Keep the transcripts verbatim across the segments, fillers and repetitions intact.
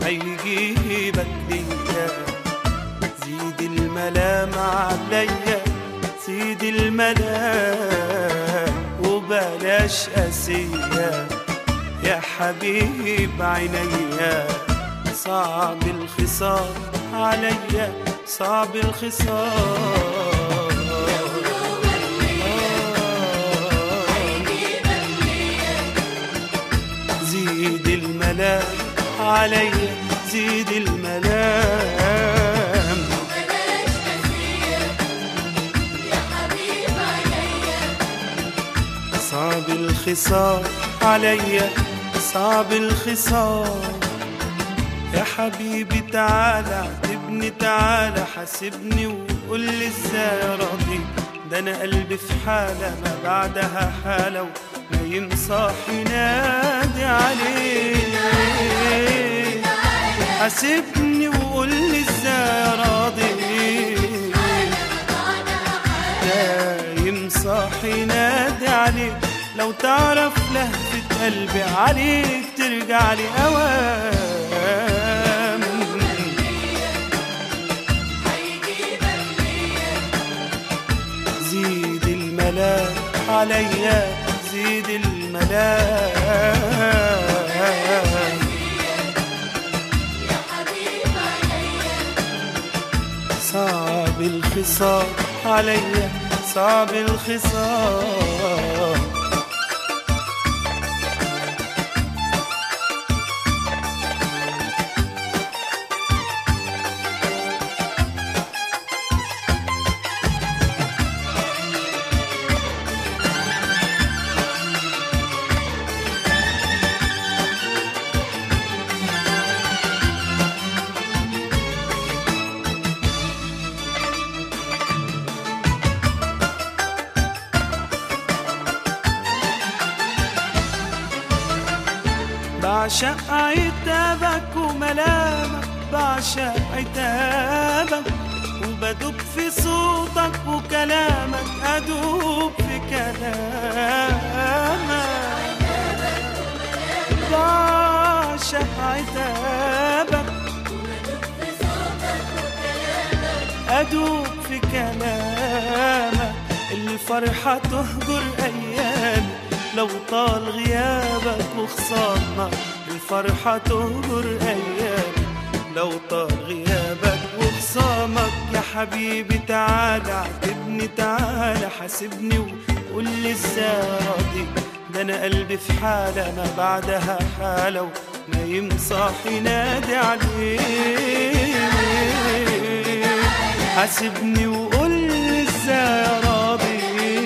هيجيبك ليا. زيد الملام عليا، زيد الملام وبلاش قاسية يا حبيب عينيا. صعب الخصام عليا، صعب الخصام. زيد الملام عليا، زيد الملام وبلاش قاسية يا حبيب عينيا. صعب الخصام عليا، صعب الخصام. يا حبيبي تعالى اعتبني، تعالى حاسبني وقولي ازاي راضي. ده انا قلبي في حالة ما بعدها حالة، ونايم صاحي نادي عليك. حاسبني وقولي ازاي راضي. نايم صاحي نادي عليك. لو تعرف لهفة قلبي عليك ترجع لي أوام. زيد الملام عليا، زيد الملام. صعب الخصام عليا، صعب الخصام. بعشق عتابك وملامك، بعشق عتابك وبدوب في صوتك وكلامك، أدوب في كلامك. بعشق عتابك أدوب في كلامك. الفرحة تهجر أيامي لو طال غيابك وخصامك. الفرحة تهجر أيامي لو طال غيابك وخصامك. يا حبيبي تعالى اعتبني، تعالى حاسبني وقولي ازاي راضي. ده انا قلبي في حالة ما بعدها حالة، ونايم صاحي نادي عليك. حاسبني وقولي ازاي راضي.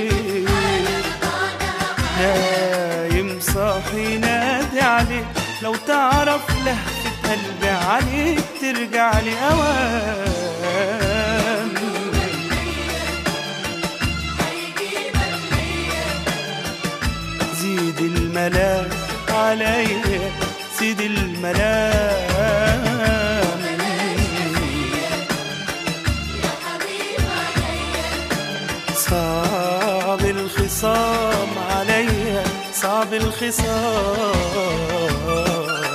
نايم صاحي نادي عليك. لو تعرف لهفة قلبي عليك ترجع لي أوام. زيد الملام عليا، زيد الملام. صعب الخصام عليا، صعب الخصام.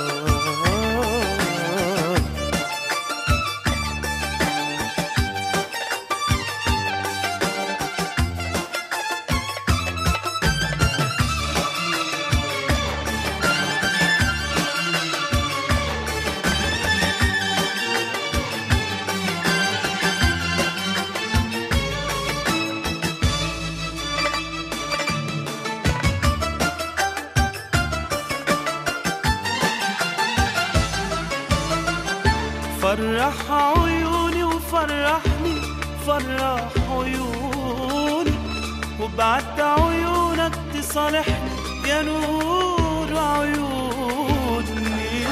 فرح عيوني وفرحني، فرح عيوني وبعد عيونك تصالحني يا نور عيوني.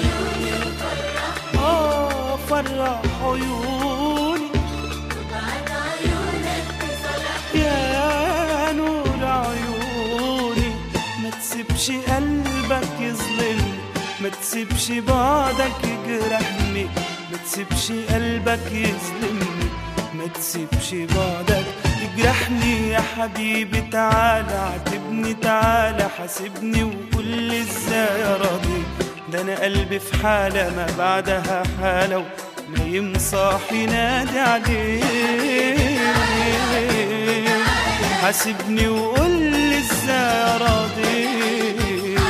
اه فرح عيوني وبعد عيونك تصالحني يا نور عيوني. ما تسيبش قلبك يظلمني، ما تسيبش بعدك يجرحني. ما تسيبش قلبك يظلمني، ما تسيبش بعدك يجرحني. يا حبيبي تعالى اعتبني، تعالى حاسبني وقولي ازاي راضي. ده أنا قلبي في حالة ما بعدها حالة، ونايم صاحي نادي عليك. حاسبني وقول لي ازاي راضيك،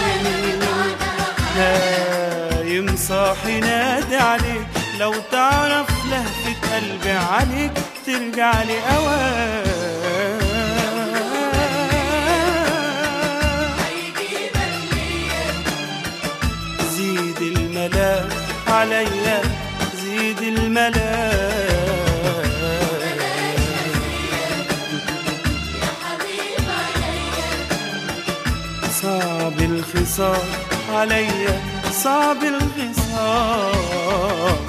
نايم صاحي نادي عليك. لو تعرف لهفة قلبي عليك ترجع لي أوان. زيد الملاك عليا، زيد الملاك. صعب الخصام عليا، صعب الخصام.